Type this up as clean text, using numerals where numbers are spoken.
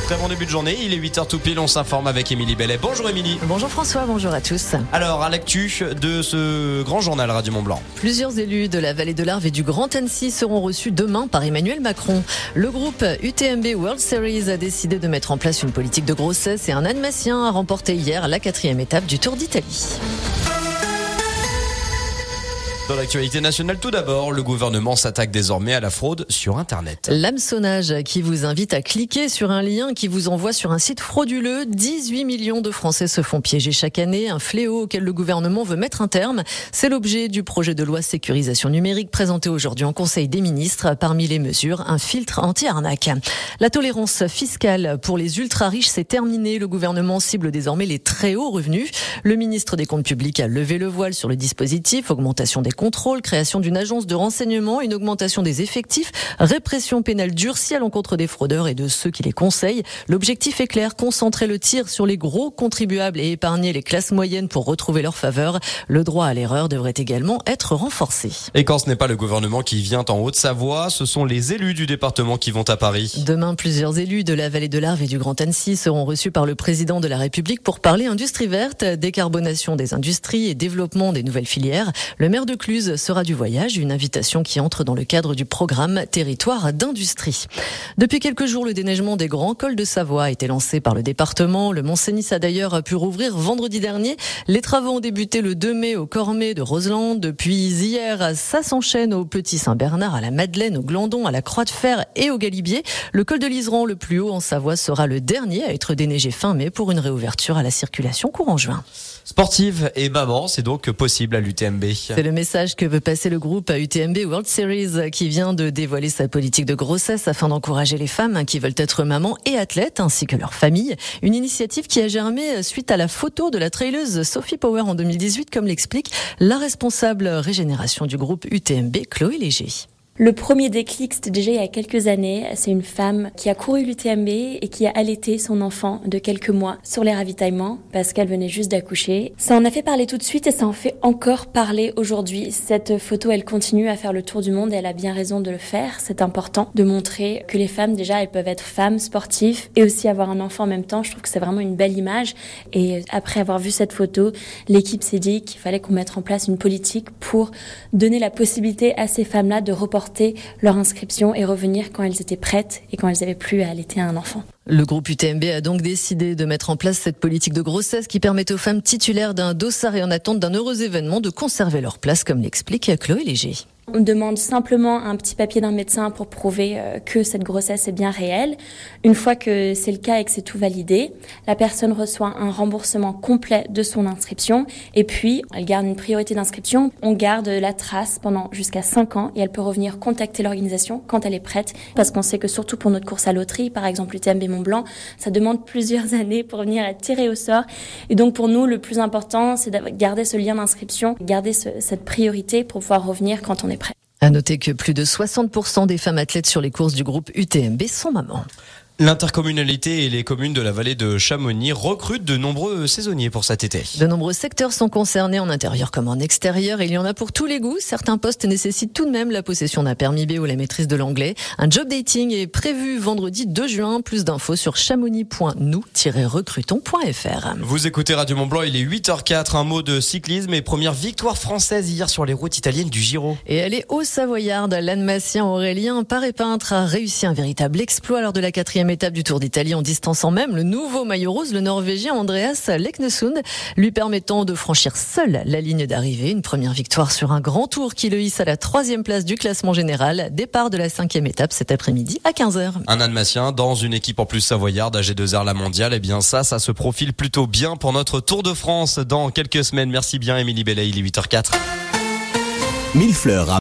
Très bon début de journée, il est 8h tout pile, on s'informe avec Émilie Bellet. Bonjour Émilie. Bonjour François, bonjour à tous. Alors, à l'actu de ce grand journal Radio Mont-Blanc. Plusieurs élus de la vallée de l'Arve et du Grand Annecy seront reçus demain par Emmanuel Macron. Le groupe UTMB World Series a décidé de mettre en place une politique de grossesse et un Annemassien a remporté hier la 4e étape du Tour d'Italie. Dans l'actualité nationale, tout d'abord, le gouvernement s'attaque désormais à la fraude sur Internet. L'hameçonnage qui vous invite à cliquer sur un lien qui vous envoie sur un site frauduleux. 18 millions de Français se font piéger chaque année, un fléau auquel le gouvernement veut mettre un terme. C'est l'objet du projet de loi sécurisation numérique présenté aujourd'hui en Conseil des ministres. Parmi les mesures, un filtre anti-arnaque. La tolérance fiscale pour les ultra-riches, c'est terminé. Le gouvernement cible désormais les très hauts revenus. Le ministre des Comptes publics a levé le voile sur le dispositif, augmentation des contrôle, création d'une agence de renseignement, une augmentation des effectifs, répression pénale durcie à l'encontre des fraudeurs et de ceux qui les conseillent. L'objectif est clair, concentrer le tir sur les gros contribuables et épargner les classes moyennes pour retrouver leur faveur. Le droit à l'erreur devrait également être renforcé. Et quand ce n'est pas le gouvernement qui vient en Haute-Savoie, ce sont les élus du département qui vont à Paris. Demain, plusieurs élus de la vallée de l'Arve et du Grand Annecy seront reçus par le président de la République pour parler industrie verte, décarbonation des industries et développement des nouvelles filières. Le maire de Cluse sera du voyage, une invitation qui entre dans le cadre du programme Territoire d'industrie. Depuis quelques jours, le déneigement des grands cols de Savoie a été lancé par le département. Le Mont-Cenis a d'ailleurs pu rouvrir vendredi dernier. Les travaux ont débuté le 2 mai au Cormet de Roseland. Depuis hier, ça s'enchaîne au Petit Saint-Bernard, à la Madeleine, au Glandon, à la Croix de Fer et au Galibier. Le col de l'Iseran, le plus haut en Savoie, sera le dernier à être déneigé fin mai pour une réouverture à la circulation courant juin. Sportive et maman, c'est donc possible à l'UTMB. C'est le message que veut passer le groupe UTMB World Series qui vient de dévoiler sa politique de grossesse afin d'encourager les femmes qui veulent être mamans et athlètes ainsi que leurs familles. Une initiative qui a germé suite à la photo de la trailleuse Sophie Power en 2018, comme l'explique la responsable régénération du groupe UTMB, Chloé Léger. Le premier déclic, c'était déjà il y a quelques années. C'est une femme qui a couru l'UTMB et qui a allaité son enfant de quelques mois sur les ravitaillements parce qu'elle venait juste d'accoucher. Ça en a fait parler tout de suite et ça en fait encore parler aujourd'hui. Cette photo, elle continue à faire le tour du monde et elle a bien raison de le faire. C'est important de montrer que les femmes, déjà, elles peuvent être femmes, sportives et aussi avoir un enfant en même temps. Je trouve que c'est vraiment une belle image. Et après avoir vu cette photo, l'équipe s'est dit qu'il fallait qu'on mette en place une politique pour donner la possibilité à ces femmes-là de reporter leur inscription et revenir quand elles étaient prêtes et quand elles avaient plus à allaiter un enfant. Le groupe UTMB a donc décidé de mettre en place cette politique de grossesse qui permet aux femmes titulaires d'un dossard et en attente d'un heureux événement de conserver leur place, comme l'explique Chloé Léger. On demande simplement un petit papier d'un médecin pour prouver que cette grossesse est bien réelle. Une fois que c'est le cas et que c'est tout validé, la personne reçoit un remboursement complet de son inscription et puis elle garde une priorité d'inscription. On garde la trace pendant jusqu'à 5 ans et elle peut revenir contacter l'organisation quand elle est prête parce qu'on sait que surtout pour notre course à loterie, par exemple l'UTMB Mont-Blanc, ça demande plusieurs années pour venir être tiré au sort. Et donc pour nous, le plus important, c'est de garder ce lien d'inscription, garder cette priorité pour pouvoir revenir quand on est prêt. À noter que plus de 60% des femmes athlètes sur les courses du groupe UTMB sont mamans. L'intercommunalité et les communes de la vallée de Chamonix recrutent de nombreux saisonniers pour cet été. De nombreux secteurs sont concernés en intérieur comme en extérieur. Il y en a pour tous les goûts. Certains postes nécessitent tout de même la possession d'un permis B ou la maîtrise de l'anglais. Un job dating est prévu vendredi 2 juin. Plus d'infos sur chamonix.nous-recrutons.fr. Vous écoutez Radio Mont-Blanc, il est 8h04. Un mot de cyclisme et première victoire française hier sur les routes italiennes du Giro. Et elle est haut-savoyarde. L'Annemassien Aurélien Paré-Peintre a réussi un véritable exploit lors de la 4e étape du Tour d'Italie en distançant même le nouveau maillot rose, le Norvégien Andreas Leknesund, lui permettant de franchir seul la ligne d'arrivée. Une première victoire sur un grand tour qui le hisse à la 3e place du classement général. Départ de la 5e étape cet après-midi à 15h. Un Annemassien dans une équipe en plus savoyarde, AG2R la mondiale. Eh bien ça se profile plutôt bien pour notre Tour de France dans quelques semaines. Merci bien Émilie Bellet, il est 8h04. Millefleurs.